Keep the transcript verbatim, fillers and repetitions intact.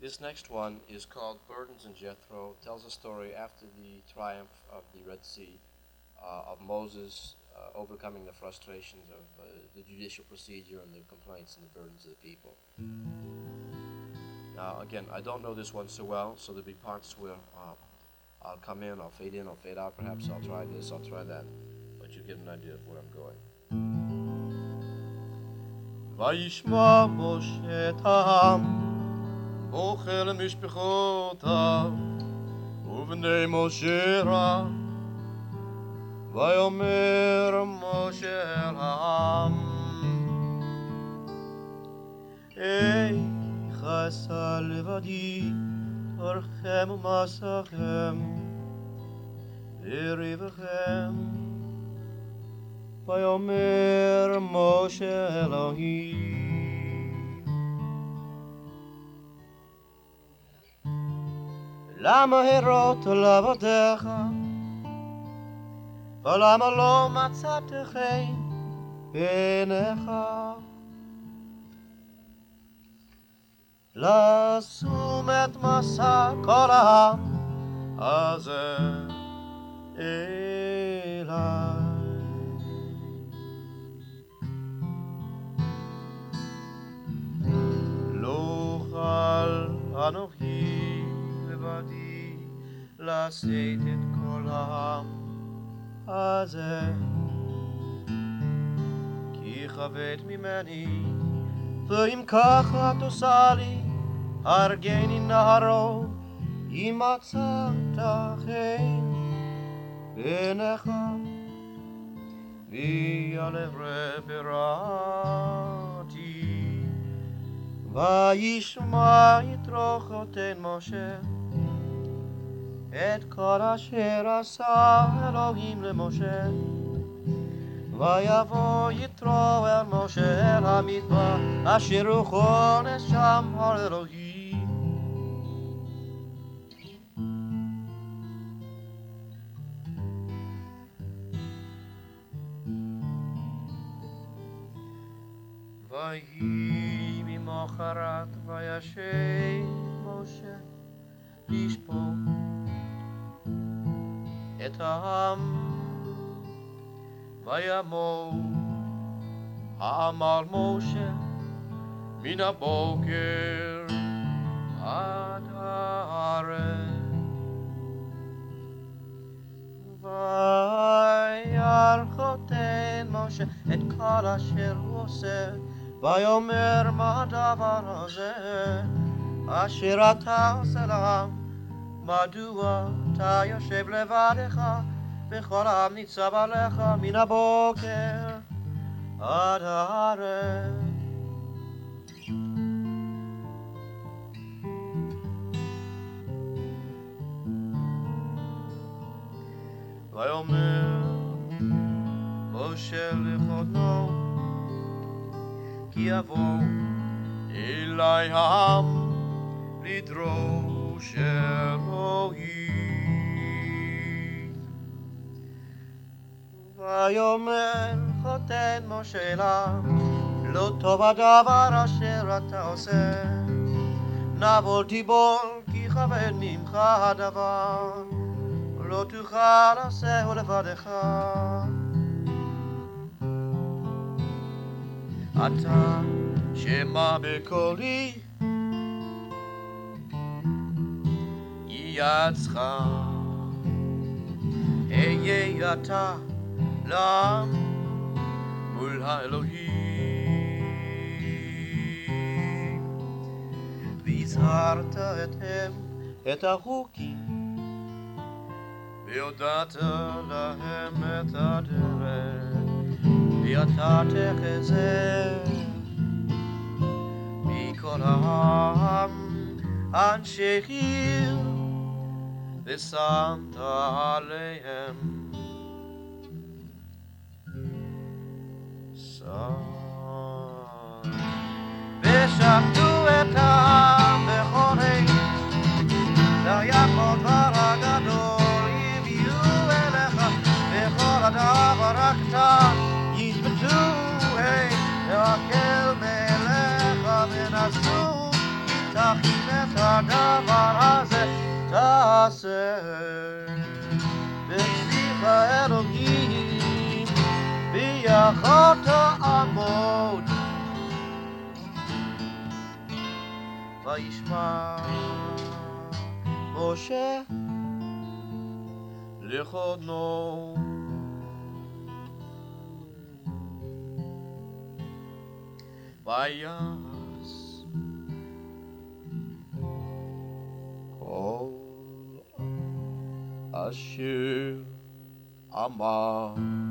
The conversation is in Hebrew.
This next one is called Burdens and Jethro. It tells a story after the triumph of the Red Sea, uh, of Moses uh, overcoming the frustrations of uh, the judicial procedure and the complaints and the burdens of the people. Now, again, I don't know this one so well, so there'll be parts where uh, I'll come in, I'll fade in, I'll fade out. Perhaps I'll try this, I'll try that, but you get an idea of where I'm going. וישמע משה את העם בוכה למשפחותיו ובני משה רע ויאמר משה אל העם איך אעשה לבדי אורכם ומסכם וריבכם ויאמר משה אלוהים למה הרות לעבדיך ולמה לא מצאת חן בעיניך לשום את מסע כל העם הזה אליי לא אוכל אנוכי לבדי לשאת את כל העם הזה כי כבד ממני ואם ככה תעשה לי הרגני נהרו אם מצאת חן בעיניך ויעלה בראתי וישמע יתרו חותן משה את כל אשר עשה אלוהים למשה ויבוא יתרו אל משה אל המדבר אשר הוא חונס שם הר אלוהים ויהי ממחרת וישב משה לשפוט את העם וימות העם על משה מן הבוקר עד הערב וירא חותן משה את כל אשר הוא עושה ויאמר מה הדבר הזה אשר אתה עושה לעם מדוע אתה יושב לבדך וכל העם ניצב עליך מן הבוקר עד הערב ויאמר משה לחותנו כי יבוא אלי העם לדרוש אלוהים ויאמר חותן משה לה לא טוב הדבר אשר אתה עושה נבול תיבול כי כבד ממך הדבר לא תוכל לעשהו לבדך אתה שמע בקולי יעצך היה אתה לעם מול האלוהים והזהרת אתם את החוקים והודעת להם את הדרך ואתה תחזה מכל העם אנשי עיר ושמת עליהם שר ושפטו את העם בכל עת ויעקב דבר הגדול יביאו אליך וכל הדבר הקטן ישפטו להקל מעליך ונסו תכין את הדבר הזה תעשה. בשביך אלוהים ביחד תעמוד, וישמע משה לכונו, ויעש כל אשר אמר.